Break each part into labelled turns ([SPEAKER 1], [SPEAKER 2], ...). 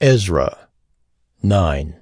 [SPEAKER 1] Ezra 9.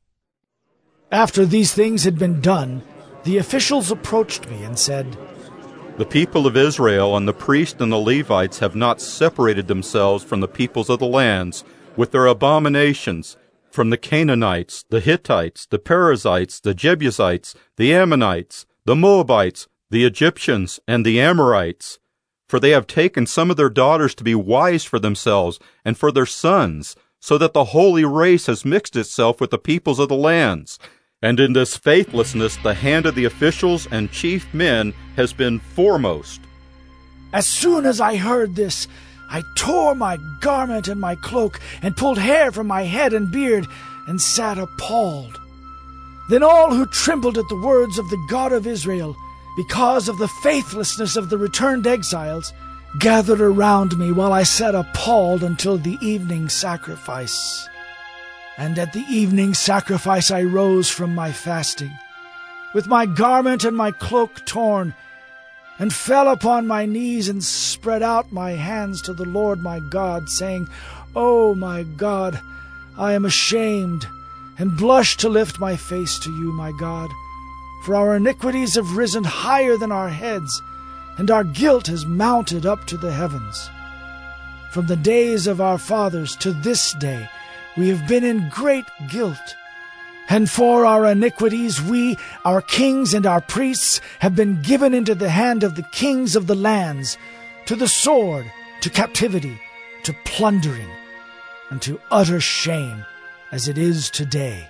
[SPEAKER 2] After these things had been done, the officials approached me and said,
[SPEAKER 3] The people of Israel and the priests and the Levites have not separated themselves from the peoples of the lands with their abominations, from the Canaanites, the Hittites, the Perizzites, the Jebusites, the Ammonites, the Moabites, the Egyptians, and the Amorites. For they have taken some of their daughters to be wives for themselves and for their sons, so that the holy race has mixed itself with the peoples of the lands. And in this faithlessness the hand of the officials and chief men has been foremost.
[SPEAKER 2] As soon as I heard this, I tore my garment and my cloak, and pulled hair from my head and beard, and sat appalled. Then all who trembled at the words of the God of Israel, because of the faithlessness of the returned exiles, gathered around me while I sat appalled until the evening sacrifice. And at the evening sacrifice I rose from my fasting, with my garment and my cloak torn, and fell upon my knees and spread out my hands to the Lord my God, saying, O my God, I am ashamed, and blush to lift my face to you, my God. For our iniquities have risen higher than our heads, and our guilt has mounted up to the heavens. From the days of our fathers to this day we have been in great guilt. And for our iniquities we, our kings and our priests, have been given into the hand of the kings of the lands, to the sword, to captivity, to plundering, and to utter shame, as it is today.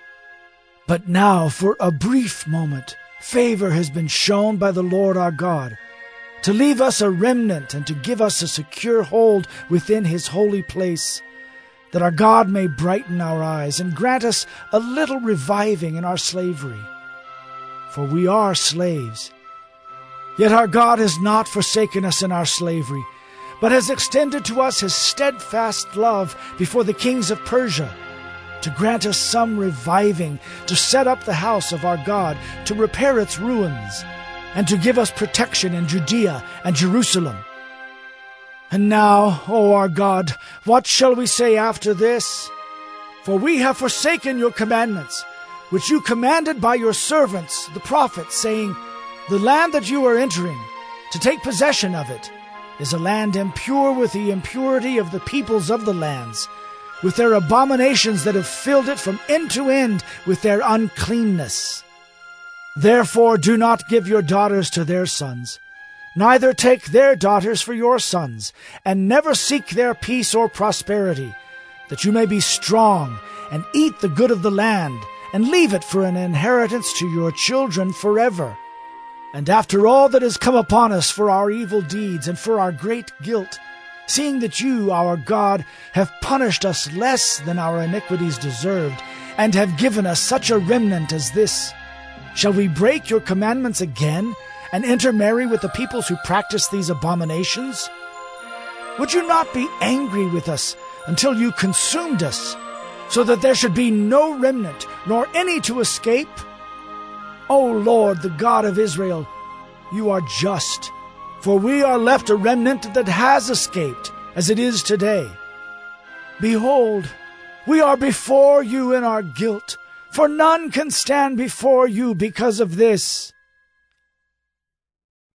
[SPEAKER 2] But now, for a brief moment, favor has been shown by the Lord our God, to leave us a remnant and to give us a secure hold within his holy place, that our God may brighten our eyes and grant us a little reviving in our slavery. For we are slaves. Yet our God has not forsaken us in our slavery, but has extended to us his steadfast love before the kings of Persia, to grant us some reviving, to set up the house of our God, to repair its ruins, and to give us protection in Judea and Jerusalem. And now, O our God, what shall we say after this? For we have forsaken your commandments, which you commanded by your servants, the prophets, saying, The land that you are entering, to take possession of it, is a land impure with the impurity of the peoples of the lands, with their abominations that have filled it from end to end with their uncleanness. Therefore do not give your daughters to their sons, neither take their daughters for your sons, and never seek their peace or prosperity, that you may be strong, and eat the good of the land, and leave it for an inheritance to your children forever. And after all that has come upon us for our evil deeds and for our great guilt, seeing that you, our God, have punished us less than our iniquities deserved, and have given us such a remnant as this, shall we break your commandments again, and intermarry with the peoples who practice these abominations? Would you not be angry with us until you consumed us, so that there should be no remnant, nor any to escape? O Lord, the God of Israel, you are just, for we are left a remnant that has escaped, as it is today. Behold, we are before you in our guilt, for none can stand before you because of this.